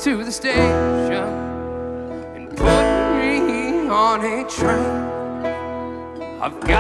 to the station and put me on a train. I've got